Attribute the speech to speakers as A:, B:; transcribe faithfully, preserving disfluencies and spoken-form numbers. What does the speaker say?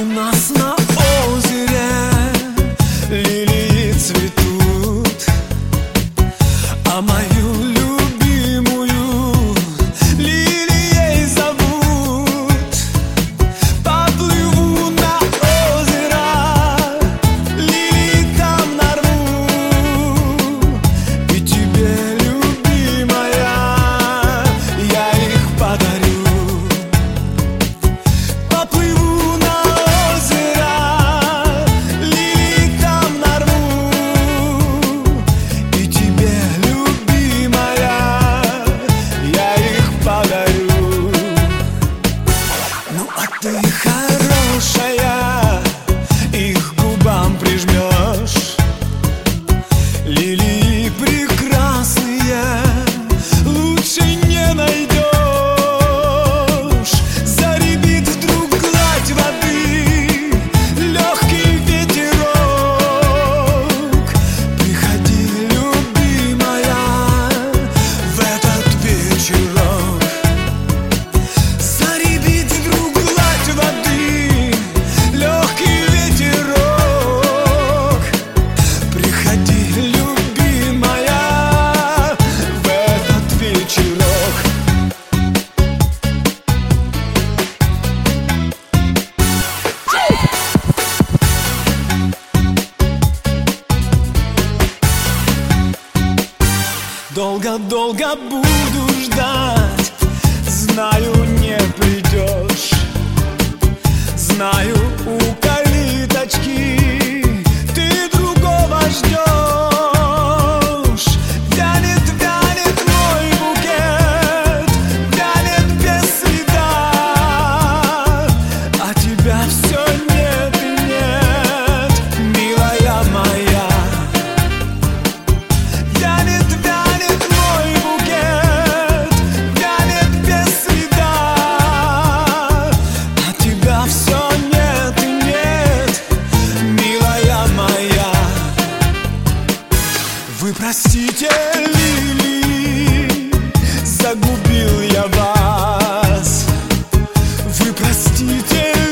A: нас на озере лилии цветут, а мою любимую лилией зовут. Поплыву на озеро, лилии там нарву, и тебе, любимая, я их подарю. Поплыву на озеро, лилии там нарву, и тебе, любимая, я их подарю. Ну а ты хорошая, их к губам прижмешь. Лилии прекрасные, лучше не найдешь. Заребит вдруг гладь воды, легкий ветерок. Приходи, любимая, в этот вечерок. Заребит вдруг гладь воды, легкий ветерок. Приходи, любимая, в этот вечерок. Долго-долго буду ждать, знаю, не придешь. Знаю, у калиточки ты другого ждешь. Вянет, вянет мой букет, вянет без следа, а тебя все нет и нет, милая моя. Вянет, вянет мой букет, вянет без следа, а тебя все нет и нет, милая моя. Вы простите, лилии, загубил я вас. Вы простите,